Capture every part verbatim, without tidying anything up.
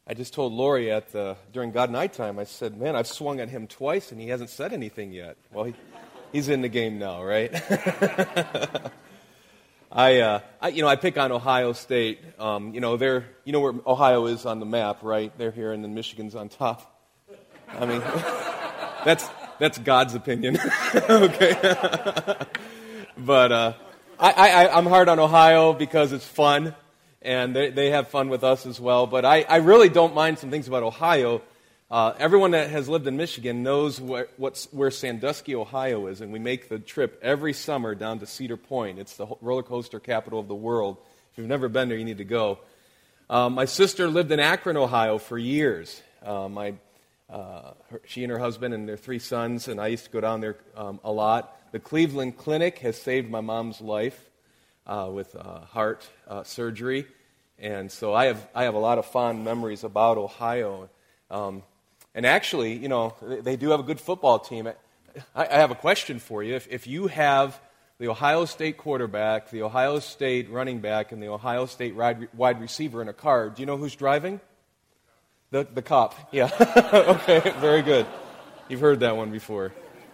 I just told Lori at the during God Night Time, I said, man, I've swung at him twice and he hasn't said anything yet. Well, he, he's in the game now, right? I, uh, I, you know, I pick on Ohio State. Um, you know, they're, you know where Ohio is on the map, right? They're here, and then Michigan's on top. I mean, that's that's God's opinion, okay? But uh, I, I, I'm hard on Ohio because it's fun, and they, they have fun with us as well. But I, I really don't mind some things about Ohio. Uh, everyone that has lived in Michigan knows where, what's, where Sandusky, Ohio is, and we make the trip every summer down to Cedar Point. It's the roller coaster capital of the world. If you've never been there, you need to go. Um, my sister lived in Akron, Ohio for years. Uh, my, uh, her, she and her husband and their three sons, and I used to go down there um, a lot. The Cleveland Clinic has saved my mom's life uh, with uh, heart uh, surgery, and so I have I have a lot of fond memories about Ohio. Um, And actually, you know, they do have a good football team. I, I have a question for you. If, if you have the Ohio State quarterback, the Ohio State running back, and the Ohio State wide, wide receiver in a car, do you know who's driving? The, the cop. Yeah. Okay, very good. You've heard that one before.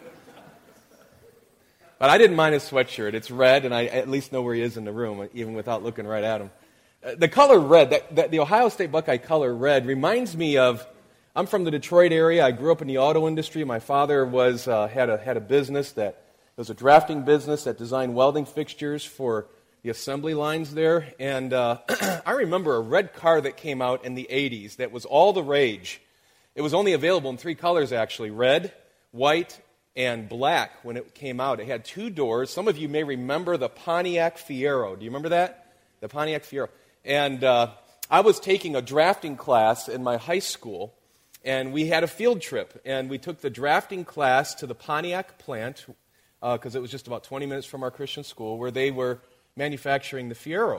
But I didn't mind his sweatshirt. It's red, and I at least know where he is in the room, even without looking right at him. The color red, that, that the Ohio State Buckeye color red, reminds me of... I'm from the Detroit area. I grew up in the auto industry. My father was uh, had a had a business that it was a drafting business that designed welding fixtures for the assembly lines there. And uh, I remember a red car that came out in the eighties that was all the rage. It was only available in three colors, actually: red, white, and black. When it came out, it had two doors. Some of you may remember the Pontiac Fiero. Do you remember that? The Pontiac Fiero. And uh, I was taking a drafting class in my high school. And we had a field trip, and we took the drafting class to the Pontiac plant, because uh, it was just about twenty minutes from our Christian school, where they were manufacturing the Fiero.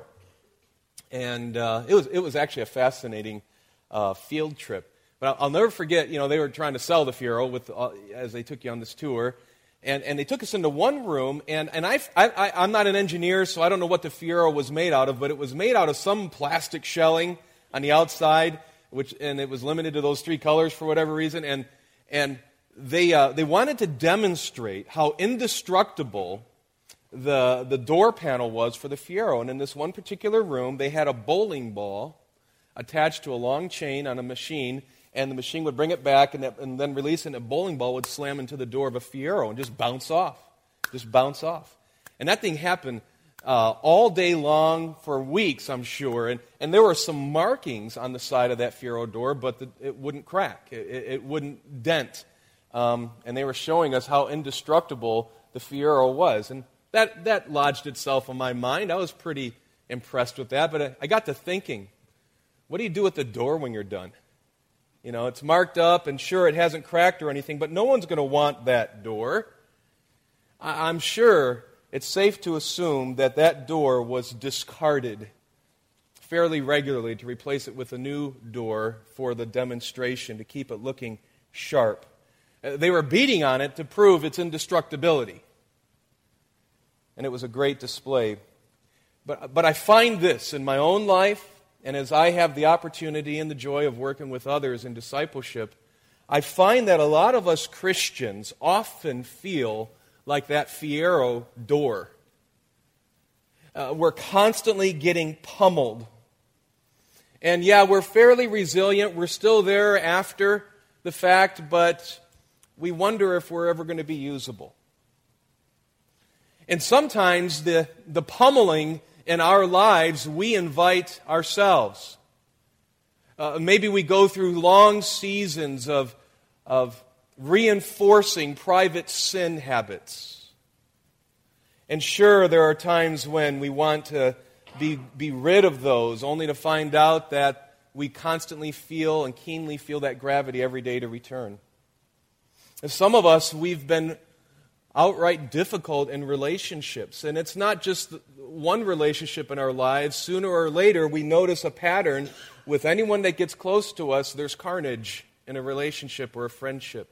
And uh, it was it was actually a fascinating uh, field trip. But I'll, I'll never forget, you know, they were trying to sell the Fiero with, uh, as they took you on this tour. And, and they took us into one room, and, and I, I, I'm not an engineer, so I don't know what the Fiero was made out of, but it was made out of some plastic shelling on the outside, which and it was limited to those three colors for whatever reason, and and they uh, they wanted to demonstrate how indestructible the the door panel was for the Fiero. And in this one particular room, they had a bowling ball attached to a long chain on a machine, and the machine would bring it back and, that, and then release it, and a bowling ball would slam into the door of a Fiero and just bounce off, just bounce off. And that thing happened Uh, all day long for weeks, I'm sure. And, and there were some markings on the side of that Fiero door, but the, it wouldn't crack. It, it, it wouldn't dent. Um, and they were showing us how indestructible the Fiero was. And that, that lodged itself on my mind. I was pretty impressed with that. But I, I got to thinking, what do you do with the door when you're done? You know, it's marked up, and sure, it hasn't cracked or anything, but no one's going to want that door. I, I'm sure... It's safe to assume that that door was discarded fairly regularly to replace it with a new door for the demonstration, to keep it looking sharp. They were beating on it to prove its indestructibility. And it was a great display. But, but I find this in my own life, and as I have the opportunity and the joy of working with others in discipleship, I find that a lot of us Christians often feel like that Fiero door. Uh, we're constantly getting pummeled. And yeah, we're fairly resilient. We're still there after the fact, but we wonder if we're ever going to be usable. And sometimes the, the pummeling in our lives, we invite ourselves. Uh, maybe we go through long seasons of, of reinforcing private sin habits. And sure, there are times when we want to be, be rid of those, only to find out that we constantly feel and keenly feel that gravity every day to return. And some of us, we've been outright difficult in relationships. And it's not just one relationship in our lives. Sooner or later, we notice a pattern with anyone that gets close to us. There's carnage in a relationship or a friendship.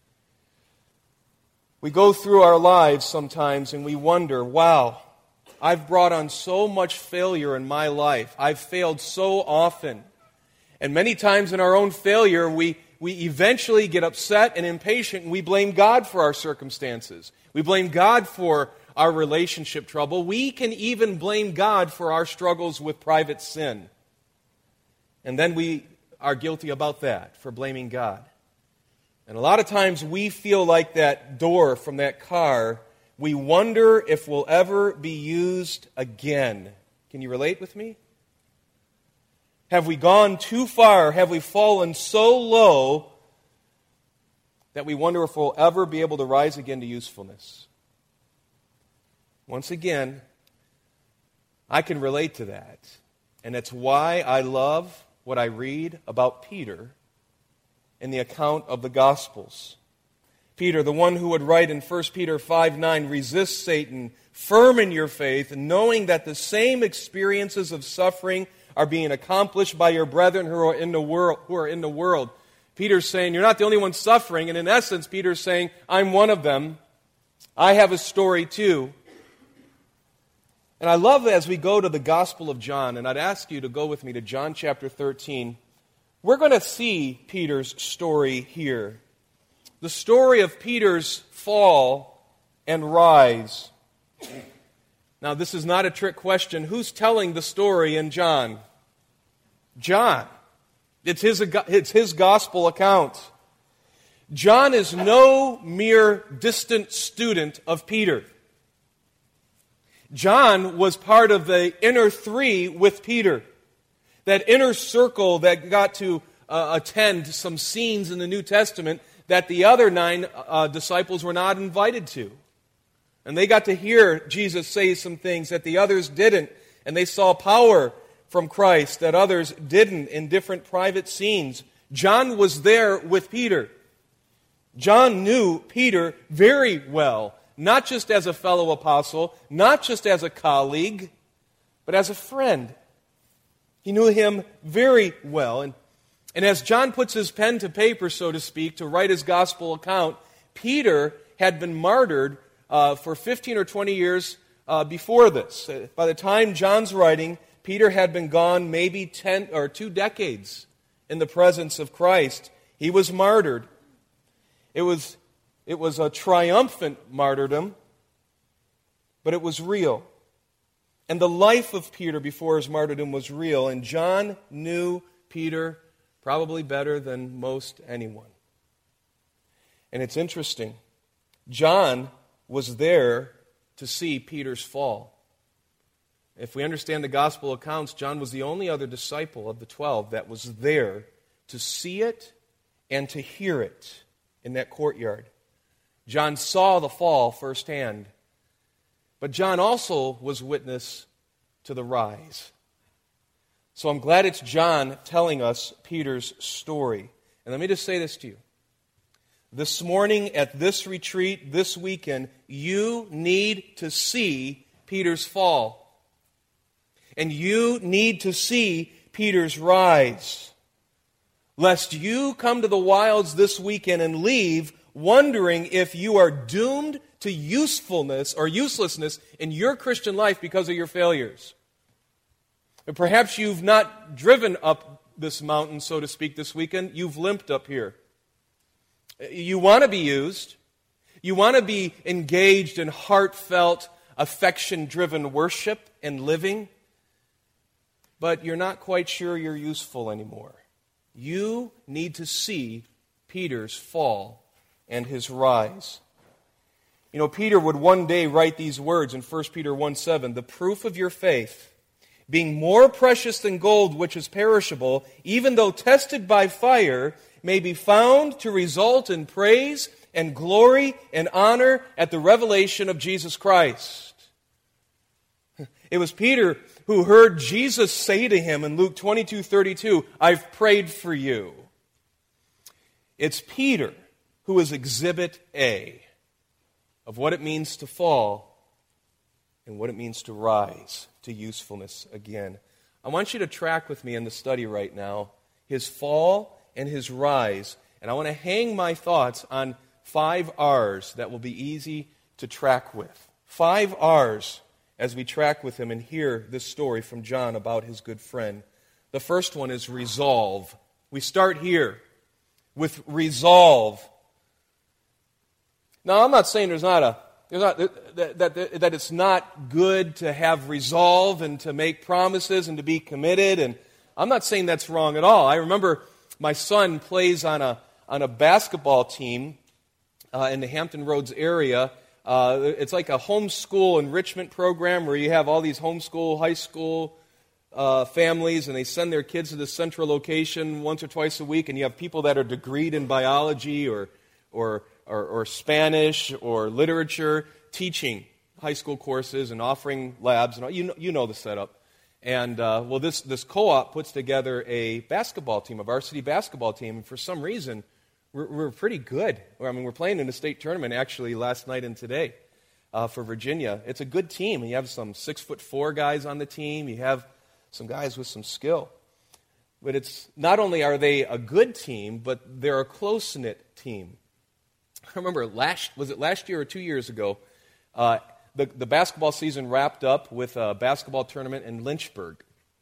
We go through our lives sometimes and we wonder, wow, I've brought on so much failure in my life. I've failed so often. And many times in our own failure, we, we eventually get upset and impatient, and we blame God for our circumstances. We blame God for our relationship trouble. We can even blame God for our struggles with private sin. And then we are guilty about that, for blaming God. And a lot of times we feel like that door from that car, we wonder if we'll ever be used again. Can you relate with me? Have we gone too far? Have we fallen so low that we wonder if we'll ever be able to rise again to usefulness? Once again, I can relate to that. And that's why I love what I read about Peter in the account of the Gospels. Peter, the one who would write in First Peter five nine, resist Satan, firm in your faith, knowing that the same experiences of suffering are being accomplished by your brethren who are in the world. Who are in the world. Peter's saying, you're not the only one suffering, and in essence, Peter's saying, I'm one of them. I have a story too. And I love as we go to the Gospel of John, and I'd ask you to go with me to John chapter thirteen. We're going to see Peter's story here. The story of Peter's fall and rise. Now, this is not a trick question. Who's telling the story in John? John. It's his, it's his gospel account. John is no mere distant student of Peter. John was part of the inner three with Peter. That inner circle that got to uh, attend some scenes in the New Testament that the other nine uh, disciples were not invited to. And they got to hear Jesus say some things that the others didn't. And they saw power from Christ that others didn't in different private scenes. John was there with Peter. John knew Peter very well. Not just as a fellow apostle, not just as a colleague, but as a friend. He knew him very well. And, and as John puts his pen to paper, so to speak, to write his gospel account, Peter had been martyred uh, for fifteen or twenty years uh, before this. By the time John's writing, Peter had been gone maybe ten or two decades in the presence of Christ. He was martyred. It was, it was a triumphant martyrdom, but it was real. And the life of Peter before his martyrdom was real, and John knew Peter probably better than most anyone. And it's interesting. John was there to see Peter's fall. If we understand the gospel accounts, John was the only other disciple of the twelve that was there to see it and to hear it in that courtyard. John saw the fall firsthand. But John also was witness to the rise. So I'm glad it's John telling us Peter's story. And let me just say this to you. This morning at this retreat, this weekend, you need to see Peter's fall. And you need to see Peter's rise. Lest you come to the wilds this weekend and leave wondering if you are doomed to usefulness or uselessness in your Christian life because of your failures. And perhaps you've not driven up this mountain, so to speak, this weekend. You've limped up here. You want to be used. You want to be engaged in heartfelt, affection-driven worship and living. But you're not quite sure you're useful anymore. You need to see Peter's fall and his rise. You know, Peter would one day write these words in First Peter one seven, the proof of your faith, being more precious than gold which is perishable, even though tested by fire, may be found to result in praise and glory and honor at the revelation of Jesus Christ. It was Peter who heard Jesus say to him in Luke twenty-two thirty-two, I've prayed for you. It's Peter who is exhibit A of what it means to fall and what it means to rise to usefulness again. I want you to track with me in the study right now, his fall and his rise. And I want to hang my thoughts on five R's that will be easy to track with. Five R's as we track with him and hear this story from John about his good friend. The first one is resolve. We start here with resolve. Now, I'm not saying there's not a there's not that, that that it's not good to have resolve and to make promises and to be committed, and I'm not saying that's wrong at all. I remember my son plays on a on a basketball team uh, in the Hampton Roads area. Uh, it's like a homeschool enrichment program where you have all these homeschool high school uh, families, and they send their kids to this central location once or twice a week, and you have people that are degreed in biology or or or, or Spanish or literature teaching high school courses and offering labs, and all. you know, you know the setup. And uh, well, this this co-op puts together a basketball team, a varsity basketball team, and for some reason, we're, we're pretty good. I mean, we're playing in the state tournament actually last night and today uh, for Virginia. It's a good team. You have some six foot four guys on the team. You have some guys with some skill. But it's not only are they a good team, but they're a close knit team. I remember last was it last year or two years ago. Uh, The, the basketball season wrapped up with a basketball tournament in Lynchburg.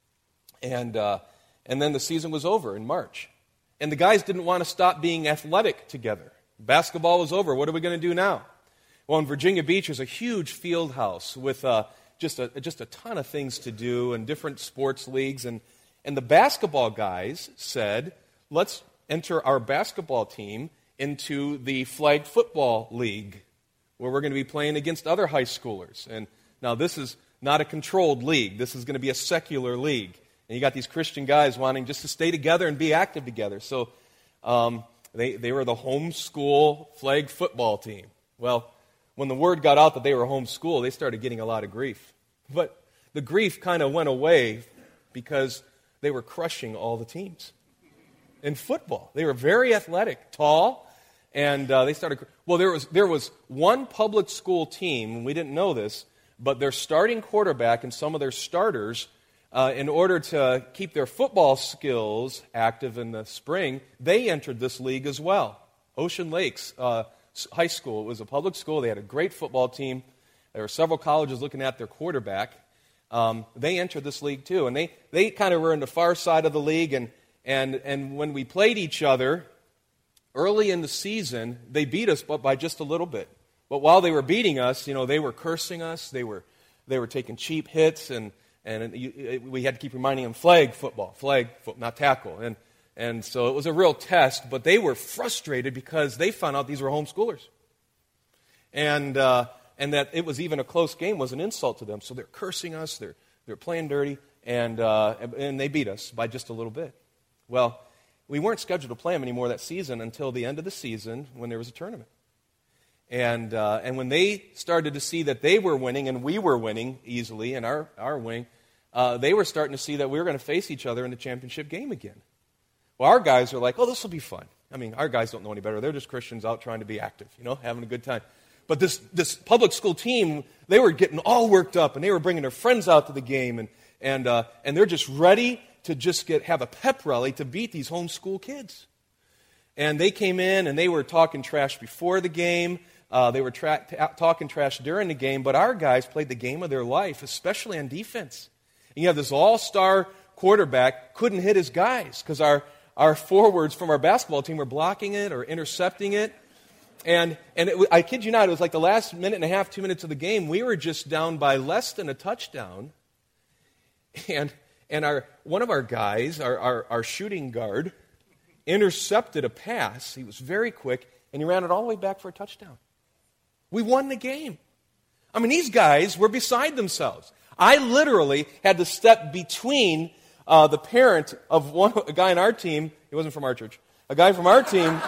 And, uh, and then the season was over in March. And the guys didn't want to stop being athletic together. Basketball was over. What are we going to do now? Well, in Virginia Beach, there's a huge field house with uh, just, a, just a ton of things to do and different sports leagues. And, and the basketball guys said, let's enter our basketball team into the flag football league, where we're going to be playing against other high schoolers. And now this is not a controlled league. This is going to be a secular league. And you got these Christian guys wanting just to stay together and be active together. So um, they, they were the homeschool flag football team. Well, when the word got out that they were homeschool, they started getting a lot of grief. But the grief kind of went away because they were crushing all the teams in football. They were very athletic, tall, and uh, they started. Well, there was there was one public school team, and we didn't know this, but their starting quarterback and some of their starters, uh, in order to keep their football skills active in the spring, they entered this league as well. Ocean Lakes uh, High School. It was a public school. They had a great football team. There were several colleges looking at their quarterback. Um, they entered this league too, and they, they kind of were in the far side of the league. And and and when we played each other early in the season, they beat us, but by just a little bit. But while they were beating us, you know, they were cursing us. They were they were taking cheap hits, and and you, we had to keep reminding them flag football, flag foot, not tackle. And and so it was a real test. But they were frustrated because they found out these were homeschoolers, and uh, and that it was even a close game was an insult to them. So they're cursing us. They're they're playing dirty, and uh, and they beat us by just a little bit. Well, we weren't scheduled to play them anymore that season until the end of the season when there was a tournament. And uh, and when they started to see that they were winning and we were winning easily in our, our wing, uh, they were starting to see that we were going to face each other in the championship game again. Well, our guys are like, oh, this will be fun. I mean, our guys don't know any better. They're just Christians out trying to be active, you know, having a good time. But this, this public school team, they were getting all worked up, and they were bringing their friends out to the game, and and uh, and they're just ready to just get have a pep rally to beat these homeschool kids. And they came in, and they were talking trash before the game. Uh, they were tra- t- talking trash during the game. But our guys played the game of their life, especially on defense. And you have this all-star quarterback, couldn't hit his guys because our, our forwards from our basketball team were blocking it or intercepting it. And and it, I kid you not, it was like the last minute and a half, two minutes of the game, we were just down by less than a touchdown. And and our one of our guys, our, our, our shooting guard, intercepted a pass. He was very quick, and he ran it all the way back for a touchdown. We won the game. I mean, these guys were beside themselves. I literally had to step between uh, the parent of one a guy on our team. He wasn't from our church. A guy from our team.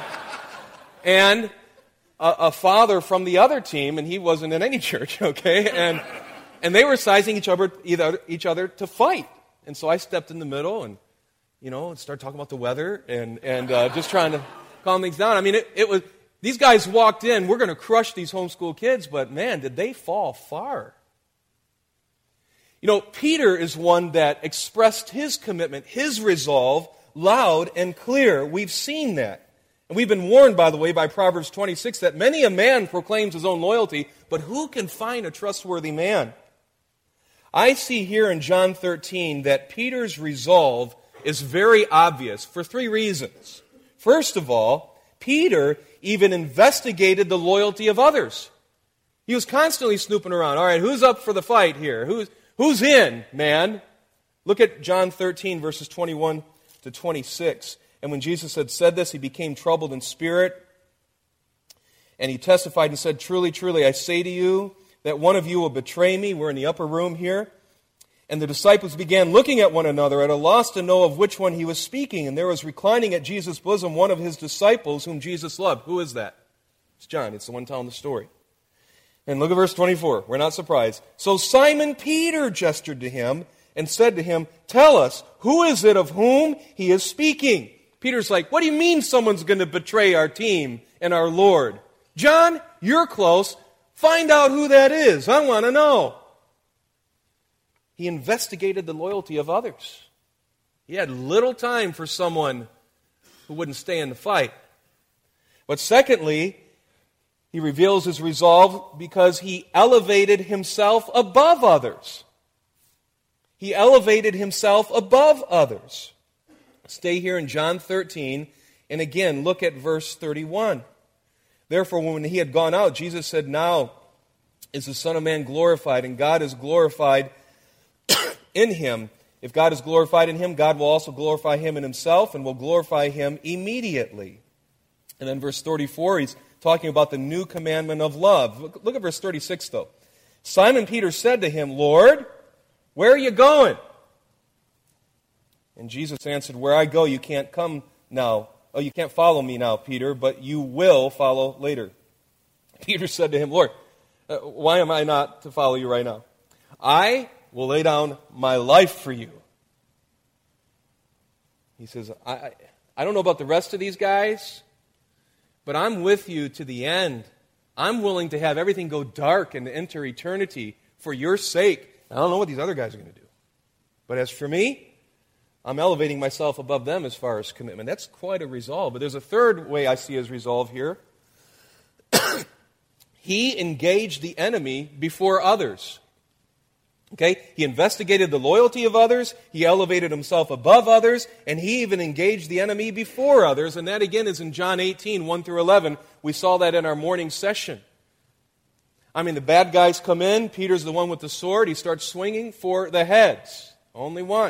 And a, a father from the other team, and he wasn't in any church, okay? And and they were sizing each other, either, each other to fight. And so I stepped in the middle and, you know, and started talking about the weather and, and uh, just trying to calm things down. I mean, it, it was, these guys walked in, we're going to crush these homeschool kids, but man, did they fall far. You know, Peter is one that expressed his commitment, his resolve, loud and clear. We've seen that. And we've been warned, by the way, by Proverbs twenty-six, that many a man proclaims his own loyalty, but who can find a trustworthy man? I see here in John thirteen that Peter's resolve is very obvious for three reasons. First of all, Peter even investigated the loyalty of others. He was constantly snooping around. All right, who's up for the fight here? Who's, who's in, man? Look at John thirteen, verses twenty-one to twenty-six. And when Jesus had said this, he became troubled in spirit. And he testified and said, truly, truly, I say to you that one of you will betray me. We're in the upper room here. And the disciples began looking at one another at a loss to know of which one he was speaking. And there was reclining at Jesus' bosom one of his disciples whom Jesus loved. Who is that? It's John. It's the one telling the story. And look at verse twenty-four. We're not surprised. So Simon Peter gestured to him and said to him, tell us, who is it of whom he is speaking? Peter's like, what do you mean someone's going to betray our team and our Lord? John, you're close. Find out who that is. I want to know. He investigated the loyalty of others. He had little time for someone who wouldn't stay in the fight. But secondly, he reveals his resolve because he elevated himself above others. He elevated himself above others. Stay here in John thirteen, and again, look at verse thirty-one. Therefore, when he had gone out, Jesus said, now is the Son of Man glorified, and God is glorified in him. If God is glorified in him, God will also glorify him in himself, and will glorify him immediately. And then verse thirty-four, he's talking about the new commandment of love. Look, look at verse thirty-six, though. Simon Peter said to him, Lord, where are you going? And Jesus answered, where I go, you can't come now. Oh, you can't follow me now, Peter, but you will follow later. Peter said to him, Lord, uh, why am I not to follow you right now? I will lay down my life for you. He says, I, I, I don't know about the rest of these guys, but I'm with you to the end. I'm willing to have everything go dark and enter eternity for your sake. I don't know what these other guys are going to do. But as for me, I'm elevating myself above them as far as commitment. That's quite a resolve. But there's a third way I see his resolve here. He engaged the enemy before others. Okay? He investigated the loyalty of others, he elevated himself above others, and he even engaged the enemy before others. And that again is in John eighteen, one through eleven. We saw that in our morning session. I mean, the bad guys come in, Peter's the one with the sword, he starts swinging for the heads. Only one.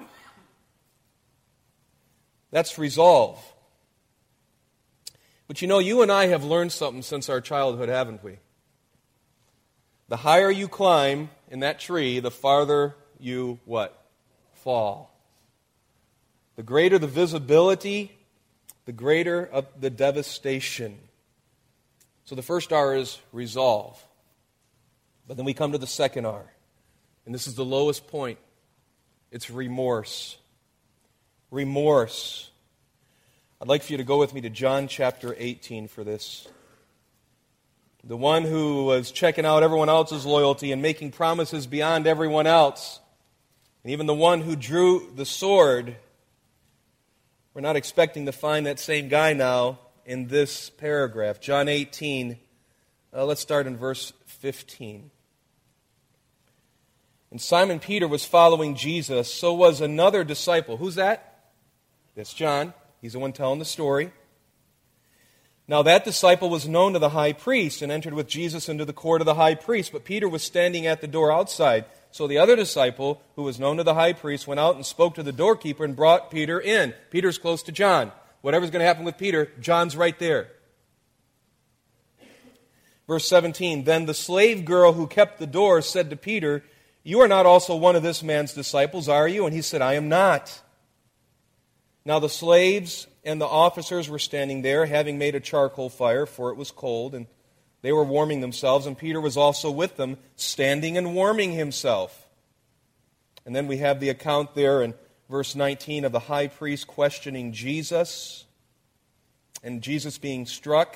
That's resolve. But you know, you and I have learned something since our childhood, haven't we? The higher you climb in that tree, the farther you, what? Fall. The greater the visibility, the greater of the devastation. So the first R is resolve. But then we come to the second R. And this is the lowest point. It's remorse. Remorse. I'd like for you to go with me to John chapter eighteen for this. The one who was checking out everyone else's loyalty and making promises beyond everyone else. And even the one who drew the sword. We're not expecting to find that same guy now in this paragraph. John eighteen, uh, let's start in verse fifteen. And Simon Peter was following Jesus, so was another disciple. Who's that? That's John. He's the one telling the story. Now that disciple was known to the high priest and entered with Jesus into the court of the high priest, but Peter was standing at the door outside. So the other disciple, who was known to the high priest, went out and spoke to the doorkeeper and brought Peter in. Peter's close to John. Whatever's going to happen with Peter, John's right there. Verse seventeen, then the slave girl who kept the door said to Peter, you are not also one of this man's disciples, are you? And he said, I am not. Now the slaves and the officers were standing there, having made a charcoal fire, for it was cold, and they were warming themselves, and Peter was also with them, standing and warming himself. And then we have the account there in verse nineteen of the high priest questioning Jesus, and Jesus being struck.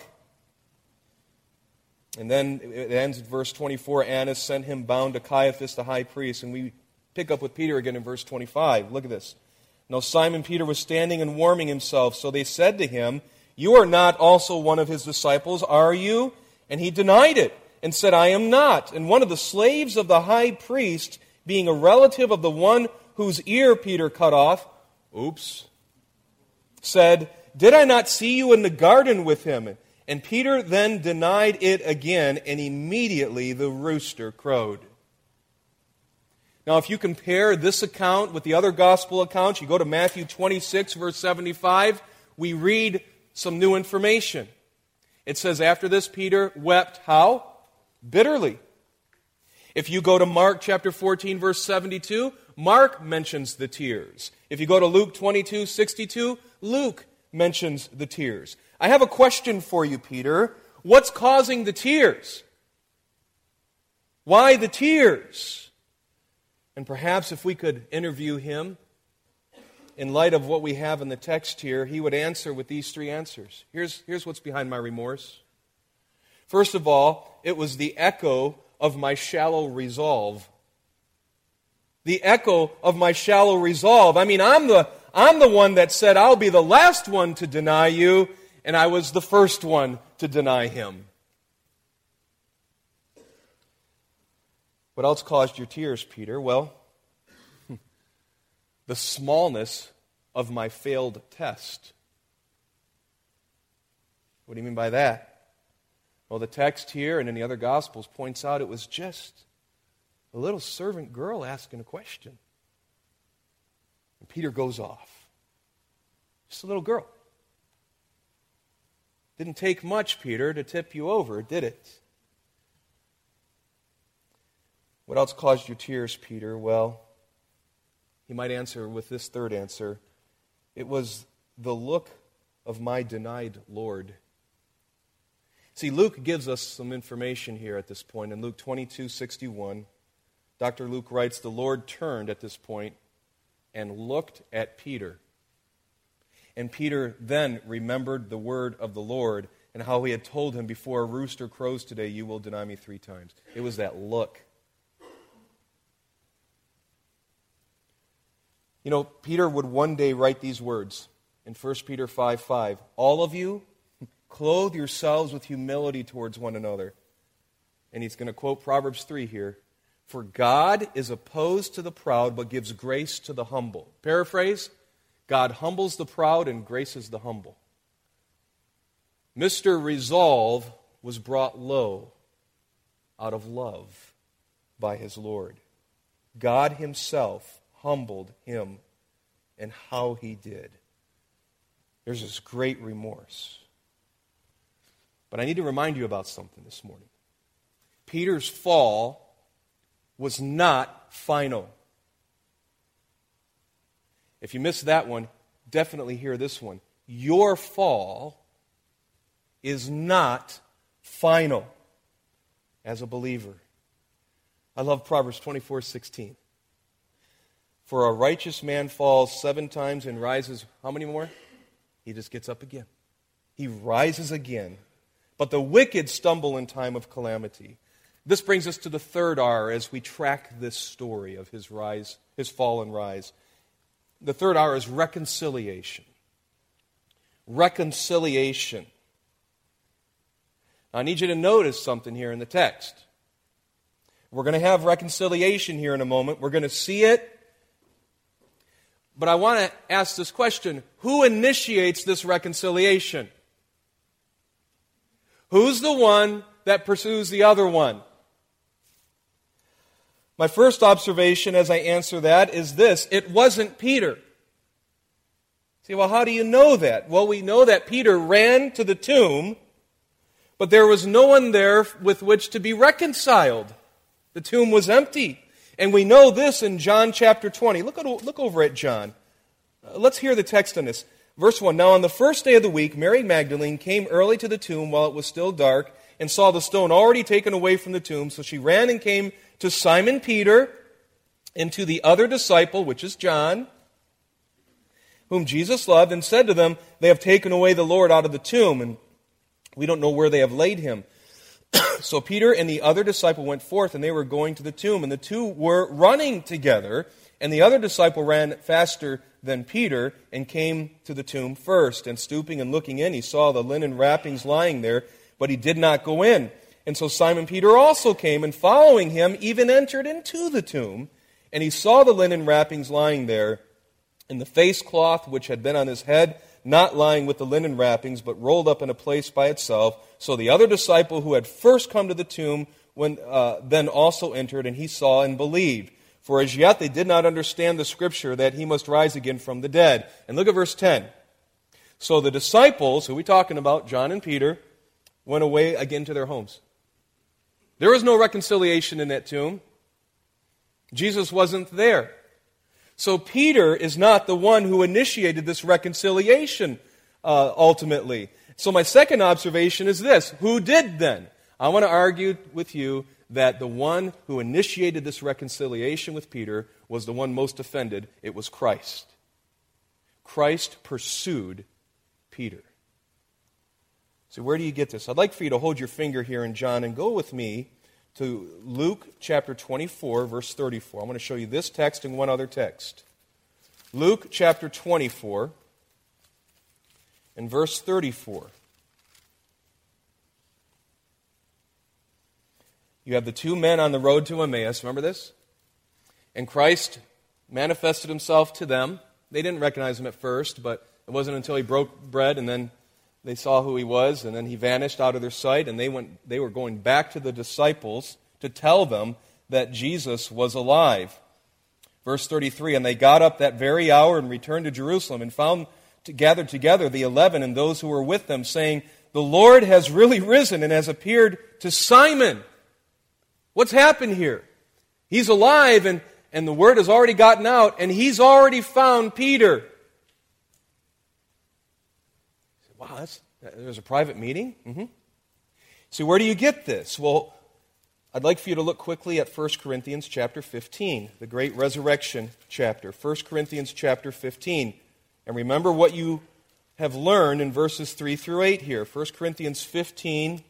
And then it ends in verse twenty-four, Annas sent him bound to Caiaphas the high priest, and we pick up with Peter again in verse twenty-five. Look at this. Now Simon Peter was standing and warming himself, so they said to him, you are not also one of his disciples, are you? And he denied it, and said, I am not. And one of the slaves of the high priest, being a relative of the one whose ear Peter cut off, oops, said, "Did I not see you in the garden with him?" And Peter then denied it again, and immediately the rooster crowed. Now, if you compare this account with the other gospel accounts, you go to Matthew twenty-six, verse seventy-five, we read some new information. It says, after this, Peter wept, how? Bitterly. If you go to Mark chapter fourteen, verse seventy-two, Mark mentions the tears. If you go to Luke twenty-two, sixty-two, Luke mentions the tears. I have a question for you, Peter. What's causing the tears? Why the tears? And perhaps if we could interview him, in light of what we have in the text here, he would answer with these three answers. Here's, here's what's behind my remorse. First of all, it was the echo of my shallow resolve. The echo of my shallow resolve. I mean, I'm the, I'm the one that said, I'll be the last one to deny you, and I was the first one to deny him. What else caused your tears, Peter? Well, the smallness of my failed test. What do you mean by that? Well, the text here and in the other Gospels points out it was just a little servant girl asking a question. And Peter goes off. Just a little girl. Didn't take much, Peter, to tip you over, did it? What else caused your tears, Peter? Well, he might answer with this third answer. It was the look of my denied Lord. See, Luke gives us some information here at this point. In Luke twenty-two sixty-one, Doctor Luke writes, the Lord turned at this point and looked at Peter. And Peter then remembered the word of the Lord and how he had told him, before a rooster crows today, you will deny me three times. It was that look. You know, Peter would one day write these words in First Peter five five. All of you, clothe yourselves with humility towards one another. And he's going to quote Proverbs three here. For God is opposed to the proud, but gives grace to the humble. Paraphrase, God humbles the proud and graces the humble. Mister Resolve was brought low out of love by his Lord. God himself humbled him, and how he did. There's this great remorse. But I need to remind you about something this morning. Peter's fall was not final. If you missed that one, definitely hear this one. Your fall is not final as a believer. I love Proverbs twenty-four sixteen. For a righteous man falls seven times and rises, how many more? He just gets up again. He rises again. But the wicked stumble in time of calamity. This brings us to the third R as we track this story of his rise, his fall and rise. The third R is reconciliation. Reconciliation. Now, I need you to notice something here in the text. We're going to have reconciliation here in a moment. We're going to see it. But I want to ask this question. Who initiates this reconciliation? Who's the one that pursues the other one? My first observation as I answer that is this. It wasn't Peter. See, well, how do you know that? Well, we know that Peter ran to the tomb, but there was no one there with which to be reconciled. The tomb was empty. And we know this in John chapter twenty. Look, at, look over at John. Uh, let's hear the text on this. Verse one, Now on the first day of the week, Mary Magdalene came early to the tomb while it was still dark and saw the stone already taken away from the tomb. So she ran and came to Simon Peter and to the other disciple, which is John, whom Jesus loved, and said to them, They have taken away the Lord out of the tomb, and we don't know where they have laid him. So Peter and the other disciple went forth, and they were going to the tomb, and the two were running together, and the other disciple ran faster than Peter and came to the tomb first. And stooping and looking in, he saw the linen wrappings lying there, but he did not go in. And so Simon Peter also came, and following him, even entered into the tomb, and he saw the linen wrappings lying there, and the face cloth which had been on his head, not lying with the linen wrappings, but rolled up in a place by itself. So the other disciple who had first come to the tomb when uh, then also entered, and he saw and believed. For as yet they did not understand the scripture that he must rise again from the dead. And look at verse ten. So the disciples, who are we talking about, John and Peter, went away again to their homes. There was no reconciliation in that tomb. Jesus wasn't there. So Peter is not the one who initiated this reconciliation uh, ultimately. So my second observation is this. Who did then? I want to argue with you that the one who initiated this reconciliation with Peter was the one most offended. It was Christ. Christ pursued Peter. So where do you get this? I'd like for you to hold your finger here in John and go with me to Luke chapter twenty-four, verse thirty-four. I want to show you this text and one other text. Luke chapter twenty-four and verse thirty-four. You have the two men on the road to Emmaus. Remember this? And Christ manifested himself to them. They didn't recognize him at first, but it wasn't until he broke bread and then they saw who he was, and then he vanished out of their sight, and they went. They were going back to the disciples to tell them that Jesus was alive. Verse thirty-three, and they got up that very hour and returned to Jerusalem and found to, gathered together the eleven and those who were with them, saying, the Lord has really risen and has appeared to Simon. What's happened here? He's alive, and, and the word has already gotten out, and he's already found Peter. Wow, that's, there's a private meeting? Mm-hmm. So where do you get this? Well, I'd like for you to look quickly at First Corinthians chapter fifteen, the great resurrection chapter. First Corinthians chapter fifteen. And remember what you have learned in verses three through eight here. First Corinthians fifteen,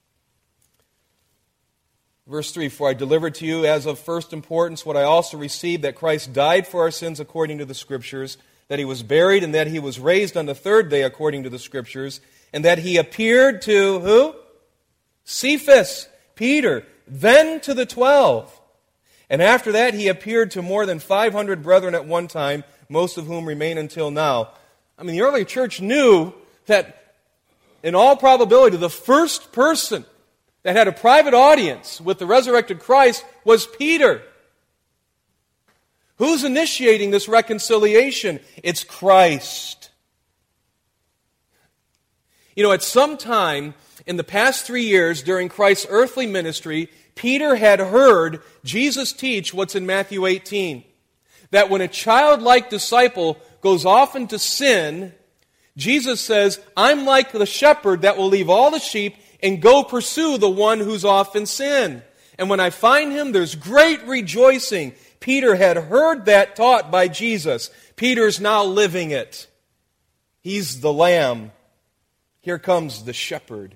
verse three, for I delivered to you as of first importance what I also received, that Christ died for our sins according to the Scriptures, that he was buried, and that he was raised on the third day according to the Scriptures, and that he appeared to who? Cephas, Peter, then to the twelve. And after that he appeared to more than five hundred brethren at one time, most of whom remain until now. I mean, the early church knew that in all probability the first person that had a private audience with the resurrected Christ was Peter. Who's initiating this reconciliation? It's Christ. You know, at some time in the past three years during Christ's earthly ministry, Peter had heard Jesus teach what's in Matthew eighteen. That when a childlike disciple goes off into sin, Jesus says, I'm like the shepherd that will leave all the sheep and go pursue the one who's off in sin. And when I find him, there's great rejoicing. Peter had heard that taught by Jesus. Peter's now living it. He's the lamb. Here comes the shepherd.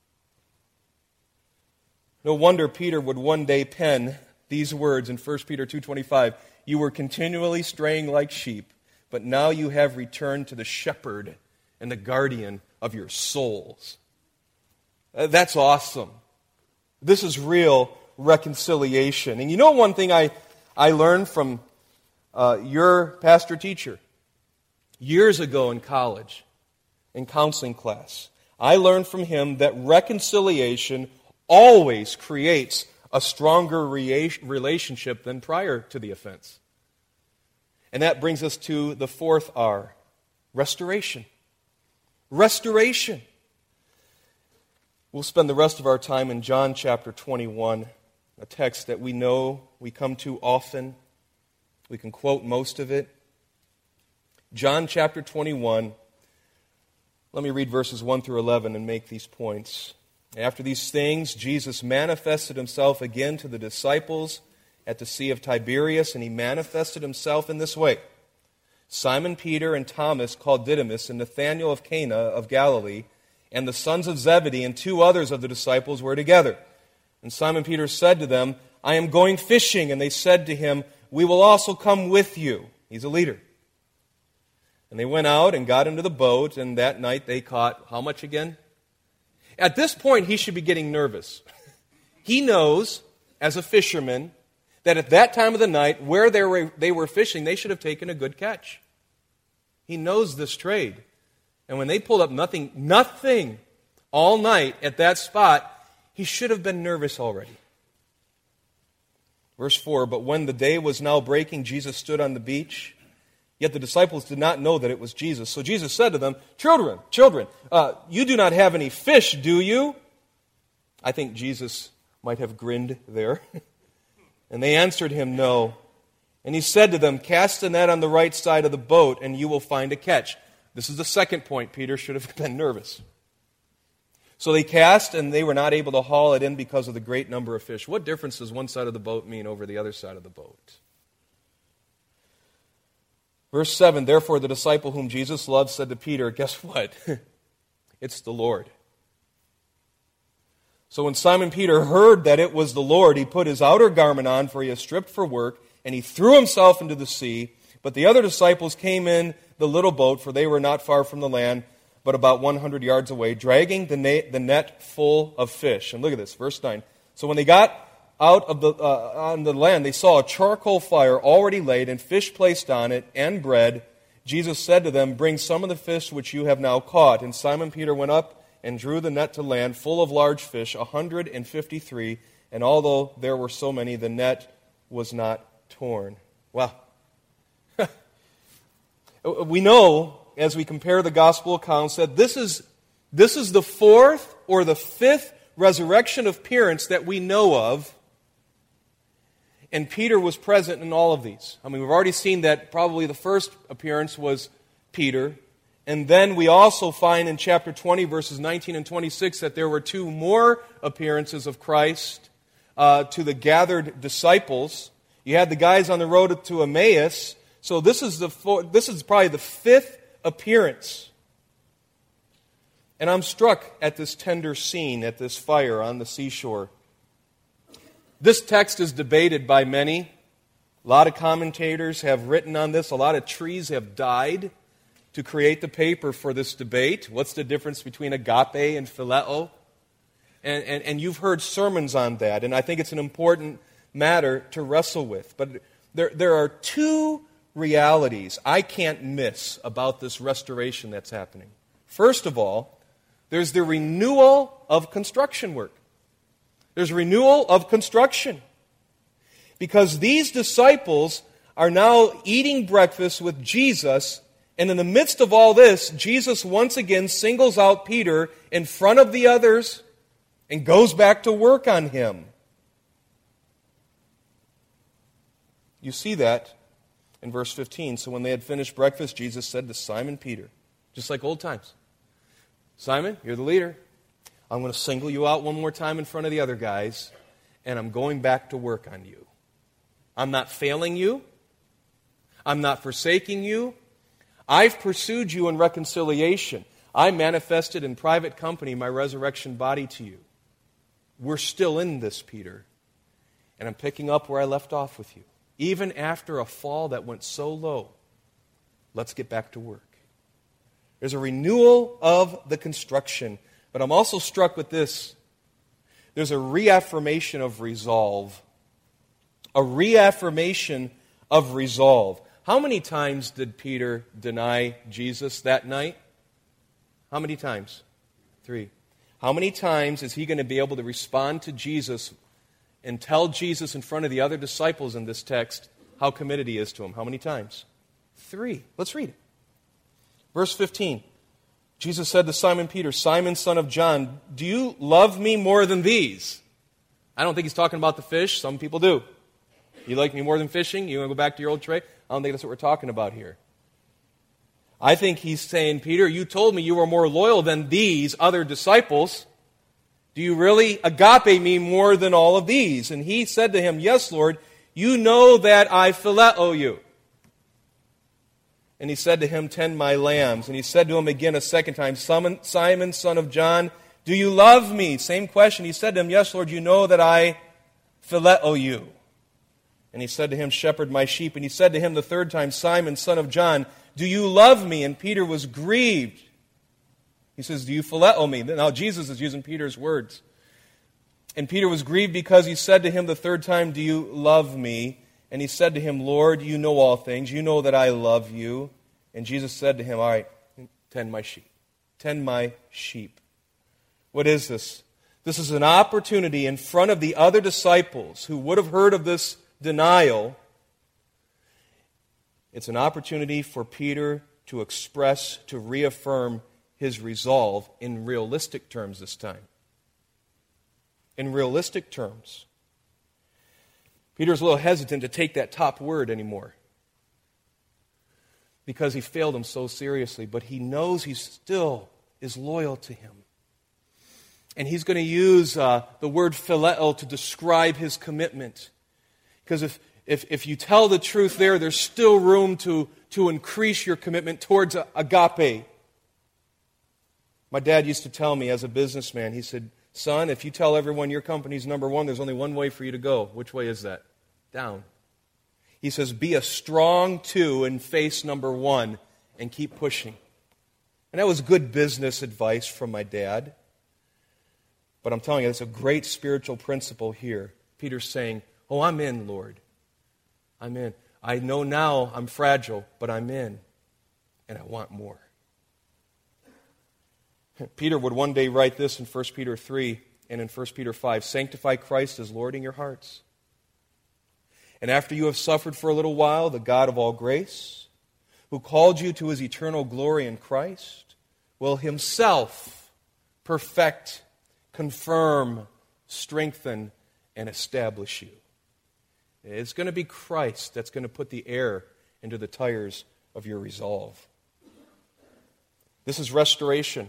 No wonder Peter would one day pen these words in First Peter two twenty-five. You were continually straying like sheep, but now you have returned to the shepherd and the guardian of your souls. Uh, that's awesome. This is real reconciliation. And you know one thing I, I learned from uh, your pastor teacher years ago in college, in counseling class. I learned from him that reconciliation always creates a stronger rea- relationship than prior to the offense. And that brings us to the fourth R, restoration. Restoration. We'll spend the rest of our time in John chapter twenty-one, a text that we know we come to often. We can quote most of it. John chapter twenty-one. Let me read verses one through eleven and make these points. After these things, Jesus manifested himself again to the disciples at the Sea of Tiberias, and he manifested himself in this way. Simon Peter and Thomas called Didymus and Nathanael of Cana of Galilee, and the sons of Zebedee and two others of the disciples were together. And Simon Peter said to them, I am going fishing. And they said to him, we will also come with you. He's a leader. And they went out and got into the boat, and that night they caught how much again? At this point, he should be getting nervous. He knows, as a fisherman, that at that time of the night, where they were, they were fishing, they should have taken a good catch. He knows this trade. And when they pulled up nothing, nothing all night at that spot, he should have been nervous already. Verse four, but when the day was now breaking, Jesus stood on the beach. Yet the disciples did not know that it was Jesus. So Jesus said to them, Children, children, uh, you do not have any fish, do you? I think Jesus might have grinned there. And they answered him, No. And he said to them, Cast the net on the right side of the boat, and you will find a catch. This is the second point. Peter should have been nervous. So they cast, and they were not able to haul it in because of the great number of fish. What difference does one side of the boat mean over the other side of the boat? Verse seven, therefore the disciple whom Jesus loved said to Peter, guess what? It's the Lord. So when Simon Peter heard that it was the Lord, he put his outer garment on, for he was stripped for work, and he threw himself into the sea. But the other disciples came in the little boat, for they were not far from the land, but about one hundred yards away, dragging the net, the net full of fish. And look at this, verse nine. So when they got out of the uh, on the land, they saw a charcoal fire already laid, and fish placed on it, and bread. Jesus said to them, Bring some of the fish which you have now caught. And Simon Peter went up and drew the net to land, full of large fish, a hundred and fifty-three. And although there were so many, the net was not torn. Well, we know, as we compare the gospel accounts, that this is, this is the fourth or the fifth resurrection appearance that we know of. And Peter was present in all of these. I mean, we've already seen that probably the first appearance was Peter. And then we also find in chapter twenty, verses nineteen and twenty-six, that there were two more appearances of Christ uh, to the gathered disciples. You had the guys on the road to Emmaus. So this is the four, this is probably the fifth appearance. And I'm struck at this tender scene, at this fire on the seashore. This text is debated by many. A lot of commentators have written on this. A lot of trees have died to create the paper for this debate. What's the difference between agape and phileo? And, and, and you've heard sermons on that, and I think it's an important matter to wrestle with. But there, there are two realities I can't miss about this restoration that's happening. First of all, there's the renewal of construction work. There's renewal of construction. Because these disciples are now eating breakfast with Jesus, and in the midst of all this, Jesus once again singles out Peter in front of the others and goes back to work on him. You see that in verse fifteen. So when they had finished breakfast, Jesus said to Simon Peter, just like old times, Simon, you're the leader. I'm going to single you out one more time in front of the other guys, and I'm going back to work on you. I'm not failing you. I'm not forsaking you. I've pursued you in reconciliation. I manifested in private company my resurrection body to you. We're still in this, Peter, and I'm picking up where I left off with you. Even after a fall that went so low, let's get back to work. There's a renewal of the construction. But I'm also struck with this. There's a reaffirmation of resolve. A reaffirmation of resolve. How many times did Peter deny Jesus that night? How many times? Three. How many times is he going to be able to respond to Jesus and tell Jesus in front of the other disciples in this text how committed he is to him? How many times? Three. Let's read it. Verse fifteen. Jesus said to Simon Peter, Simon, son of John, do you love me more than these? I don't think he's talking about the fish. Some people do. You like me more than fishing? You want to go back to your old trade? I don't think that's what we're talking about here. I think he's saying, Peter, you told me you were more loyal than these other disciples. Do you really agape me more than all of these? And he said to him, yes, Lord, you know that I phileo you. And he said to him, tend my lambs. And he said to him again a second time, Simon, son of John, do you love me? Same question. He said to him, yes, Lord, you know that I phileo you. And he said to him, shepherd my sheep. And he said to him the third time, Simon, son of John, do you love me? And Peter was grieved. He says, do you phileo me? Now Jesus is using Peter's words. And Peter was grieved because he said to him the third time, do you love me? And he said to him, Lord, you know all things. You know that I love you. And Jesus said to him, all right, tend my sheep. Tend my sheep. What is this? This is an opportunity in front of the other disciples who would have heard of this denial. It's an opportunity for Peter to express, to reaffirm his resolve in realistic terms this time. In realistic terms. Peter's a little hesitant to take that top word anymore because he failed him so seriously, but he knows he still is loyal to him. And he's going to use uh, the word phileo to describe his commitment. Because if, if, if you tell the truth there, there's still room to, to increase your commitment towards agape. My dad used to tell me as a businessman, he said, son, if you tell everyone your company's number one, there's only one way for you to go. Which way is that? Down. He says, be a strong two and face number one and keep pushing. And that was good business advice from my dad. But I'm telling you, it's a great spiritual principle here. Peter's saying, oh, I'm in, Lord. I'm in. I know now I'm fragile, but I'm in. And I want more. Peter would one day write this in First Peter three and in First Peter five, sanctify Christ as Lord in your hearts. And after you have suffered for a little while, the God of all grace, who called you to his eternal glory in Christ, will himself perfect, confirm, strengthen, and establish you. It's going to be Christ that's going to put the air into the tires of your resolve. This is restoration.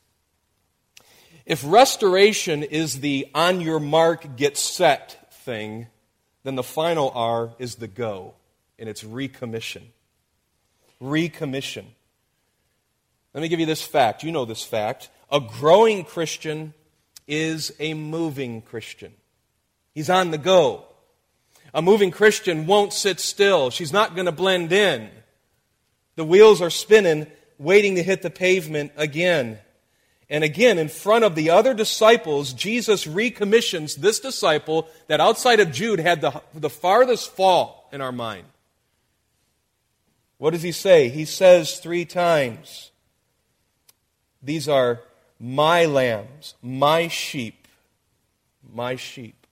If restoration is the on your mark, get set thing, then the final R is the go, and it's recommission. Recommission. Let me give you this fact. You know this fact. A growing Christian is a moving Christian. He's on the go. A moving Christian won't sit still. She's not going to blend in. The wheels are spinning, waiting to hit the pavement again. And again, in front of the other disciples, Jesus recommissions this disciple that outside of Jude had the, the farthest fall in our mind. What does he say? He says three times, these are my lambs, my sheep, my sheep.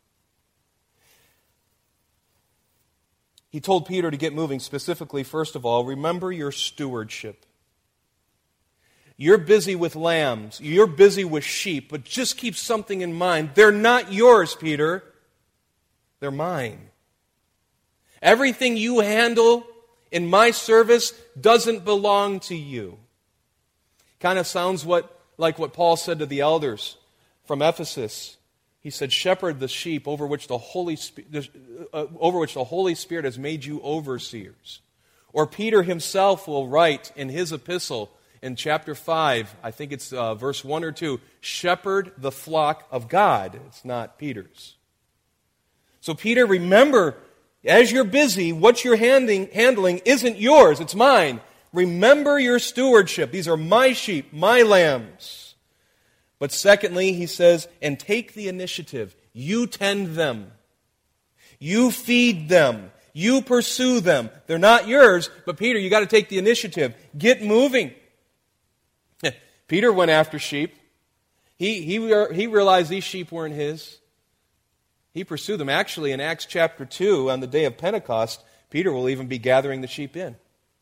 He told Peter to get moving specifically, first of all, remember your stewardship. You're busy with lambs, you're busy with sheep, but just keep something in mind. They're not yours, Peter. They're mine. Everything you handle in my service doesn't belong to you. Kind of sounds what like what Paul said to the elders from Ephesus. He said, shepherd the sheep over which the Holy Spirit, uh, over which the Holy Spirit has made you overseers. Or Peter himself will write in his epistle in chapter five, I think it's uh, verse one or two, shepherd the flock of God. It's not Peter's. So Peter, remember, as you're busy, what you're handing, handling isn't yours, it's mine. Remember your stewardship. These are my sheep, my lambs. But secondly, he says, and take the initiative. You tend them. You feed them. You pursue them. They're not yours, but Peter, you got to take the initiative. Get moving. Peter went after sheep. He, he, he realized these sheep weren't his. He pursued them. Actually, in Acts chapter two, on the day of Pentecost, Peter will even be gathering the sheep in.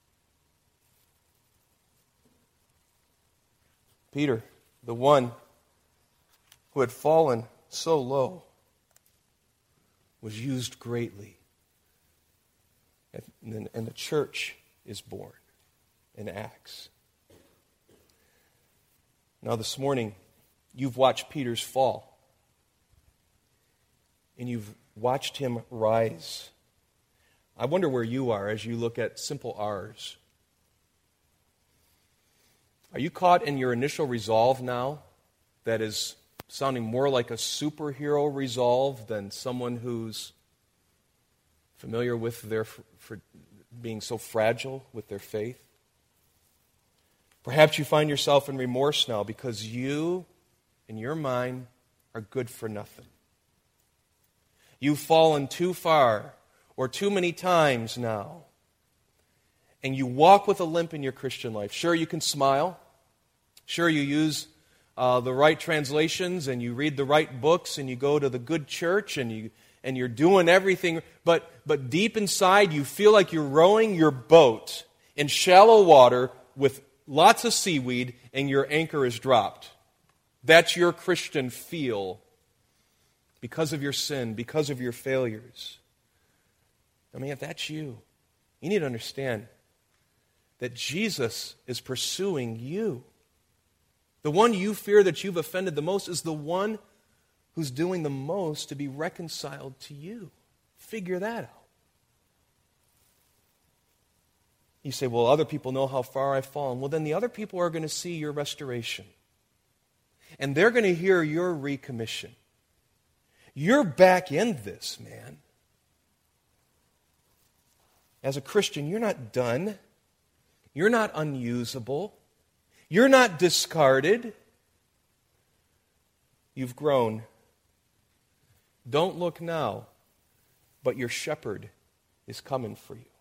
Peter, the one who had fallen so low, was used greatly. And, and the church is born in Acts. Now this morning, you've watched Peter's fall. And you've watched him rise. I wonder where you are as you look at simple R's. Are you caught in your initial resolve now that is sounding more like a superhero resolve than someone who's familiar with their for being so fragile with their faith? Perhaps you find yourself in remorse now because you, in your mind, are good for nothing. You've fallen too far or too many times now. and you walk with a limp in your Christian life. Sure, you can smile. Sure, you use uh, the right translations and you read the right books and you go to the good church and you and you're doing everything, but but deep inside you feel like you're rowing your boat in shallow water with lots of seaweed and your anchor is dropped. That's your Christian feel because of your sin, because of your failures. I mean, if that's you, you need to understand that Jesus is pursuing you. The one you fear that you've offended the most is the one who's doing the most to be reconciled to you. Figure that out. You say, well, other people know how far I've fallen. Well, then the other people are going to see your restoration. And they're going to hear your recommission. You're back in this, man. As a Christian, you're not done. You're not unusable. You're not discarded. You've grown. Don't look now, but your shepherd is coming for you.